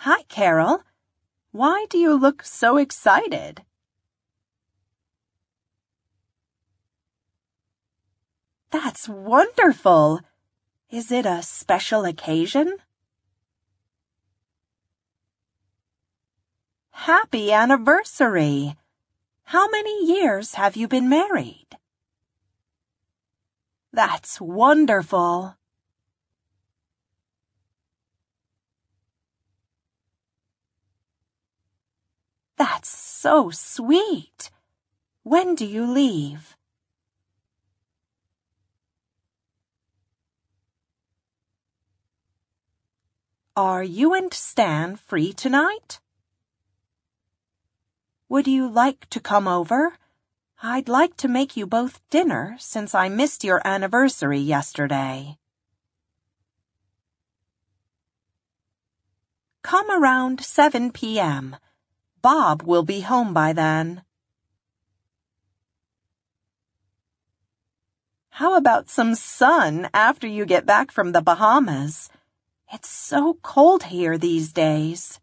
Hi, Carol. Why do you look so excited? That's wonderful. Is it a special occasion? Happy anniversary! How many years have you been married? That's wonderful. That's so sweet. When do you leave? Are you and Stan free tonight? Would you like to come over? I'd like to make you both dinner since I missed your anniversary yesterday. Come around 7 p.m. Bob will be home by then. How about some sun after you get back from the Bahamas? It's so cold here these days.